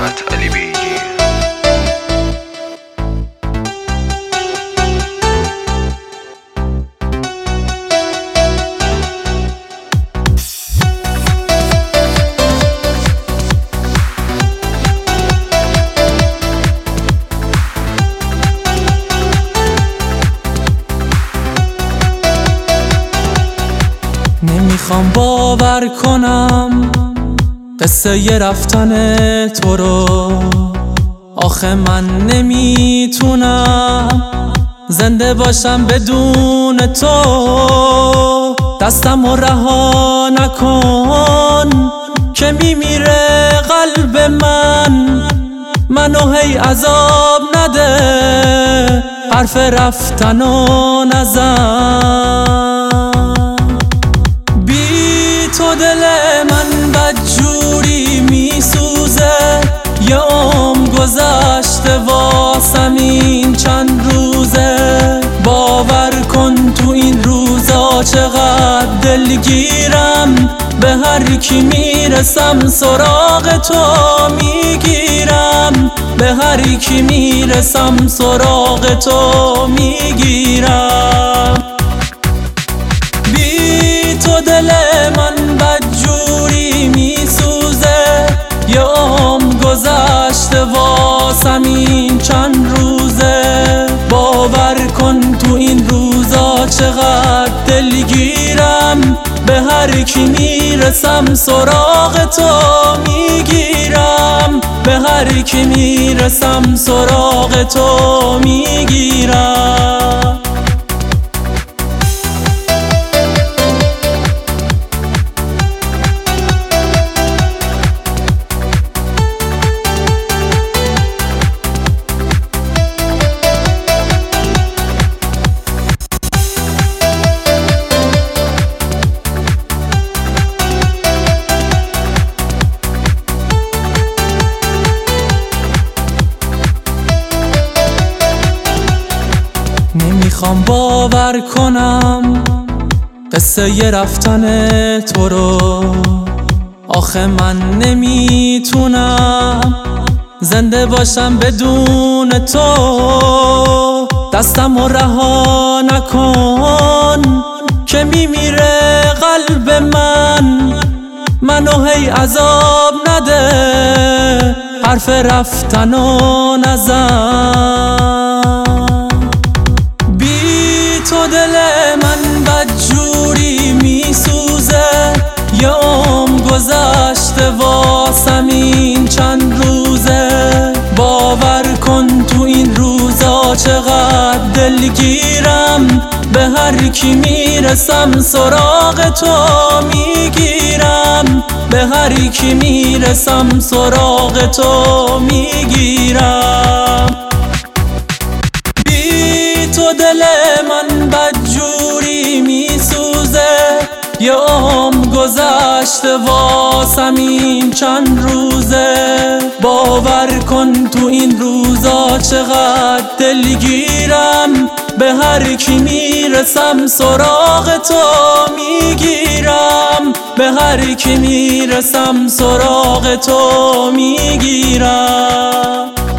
محمد علی بیگی. نمیخوام باور کنم قصه ی رفتن تو رو، آخه من نمیتونم زنده باشم بدون تو. دستم رو رها نکن که میمیره قلب منو هی عذاب نده، حرف رفتنو نزن. تو دل من بدجوری میسوزه، یه عمر گذشته واسم این چند روزه. باور کن تو این روزا چقدر دلگیرم، به هر کی میرسم سراغ تو میگیرم، به هر کی میرسم سراغ تو میگیرم. تو دل من بدجوری میسوزه، یه عمر گذشته واسم این چند روزه. باور کن تو این روزا چقدر دلگیرم، به هر کی میرسم سراغ تو میگیرم، به هر کی میرسم سراغ تو میگیرم. نمیخوام باور کنم قصه ی رفتن تو رو، آخه من نمیتونم زنده باشم بدون تو. دستم رو رها نکن که میمیره قلب منو هی عذاب نده، حرف رفتنو نزن. تو دل من بدجوری میسوزه، یه عمر گذشته واسم این چند روزه. باور کن تو این روزا چقدر دلگیرم، به هر کی میرسم سراغ تو میگیرم، به هر کی میرسم سراغ تو میگیرم. تو دل من بدجوری میسوزه، یه عمر گذشته واسم این چند روزه. باور کن تو این روزا چقدر دلگیرم، به هر کی میرسم سراغ تو میگیرم، به هر کی میرسم سراغ تو میگیرم.